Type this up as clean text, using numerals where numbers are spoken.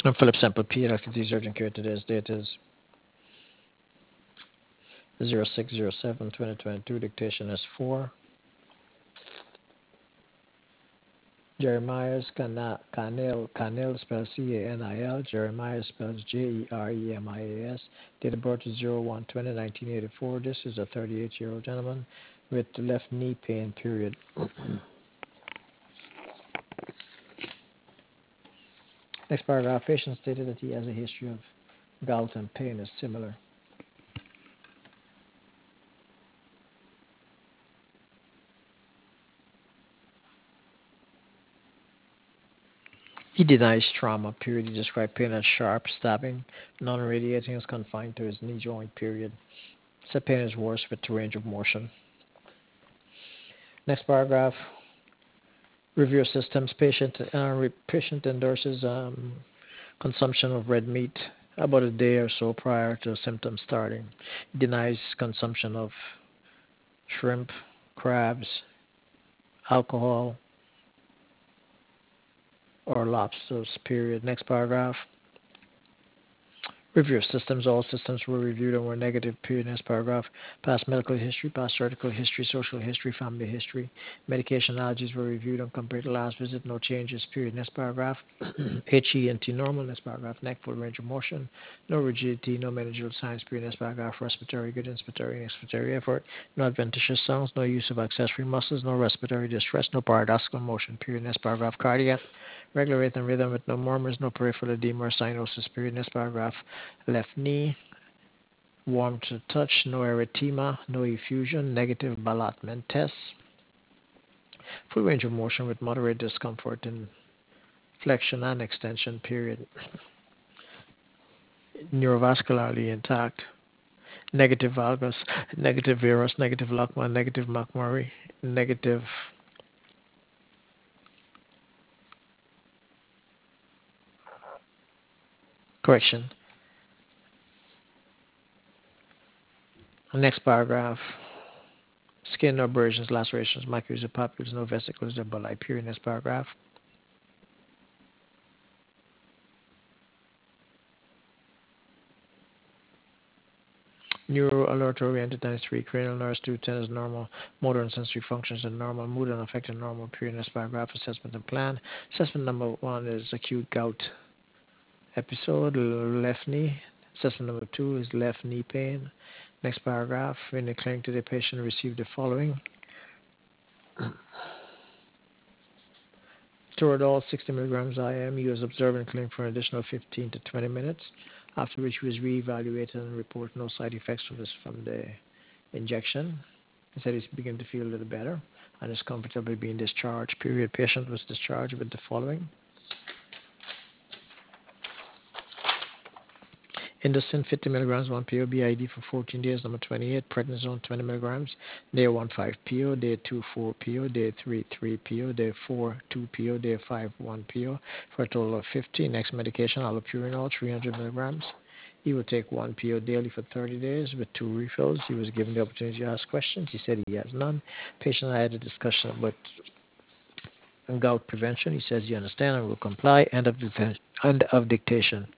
I'm Philip Semple P. Activities Urgent Care. Today's date is 06/07/2022. Dictation is 4. Jeremiah Canel spells Canil. Jeremiah spells Jeremias. Date of birth is 01/20/1984. This is a 38-year-old gentleman with left knee pain, period. Next paragraph. Patient stated that he has a history of gout and pain is similar. He denies trauma, period. He described pain as sharp, stabbing, non-radiating, is confined to his knee joint, period. Said pain is worse with the range of motion. Next paragraph. Review systems. Patient endorses consumption of red meat about a day or so prior to symptoms starting. Denies consumption of shrimp, crabs, alcohol, or lobsters, period. Next paragraph. Review of systems. All systems were reviewed and were negative, period. Next paragraph. Past medical history, past surgical history, social history, family history. Medication allergies were reviewed and compared to last visit. No changes, period. Next paragraph. HENT normal. Next paragraph. Neck full range of motion. No rigidity, no meningeal signs, period. Next paragraph. Respiratory good, inspiratory and expiratory effort. No adventitious sounds. No use of accessory muscles. No respiratory distress. No paradoxical motion, period. Next paragraph. Cardiac. Regular rate and rhythm with no murmurs, no peripheral edema or cyanosis, period. Next paragraph. Left knee, warm to touch, no erythema, no effusion, negative Ballottement test. Full range of motion with moderate discomfort in flexion and extension, period. Neurovascularly intact. Negative valgus, negative varus, negative Lachman, negative McMurray, negative correction. Next paragraph. Skin abrasions, lacerations, macules, or papules, no vesicles, or bulli, period. Next paragraph. Neuro alert oriented times 3, cranial nerves 2, 10 is normal, motor and sensory functions are normal, mood and affected normal, period. Next paragraph. Assessment and plan. Assessment number 1 is acute gout episode, left knee. Assessment number 2 is left knee pain. Next paragraph. In the clinic, the patient received the following: Toradol 60 milligrams IM. He was observed in clinic for an additional 15 to 20 minutes, after which he was reevaluated and reported no side effects from the injection. He said he's beginning to feel a little better and is comfortable being discharged, period. Patient was discharged with the following: Indocin 50 milligrams 1 PO BID for 14 days, number 28. Prednisone 20 milligrams, day 1 5 PO, day 2 4 PO, day 3 3 PO, day 4 2 PO, day 5 1 PO, for a total of 50. Next medication, allopurinol 300 milligrams. He will take 1 PO daily for 30 days with 2 refills. He was given the opportunity to ask questions. He said he has none. Patient and I had a discussion about gout prevention. He says he understands and will comply. End of dictation.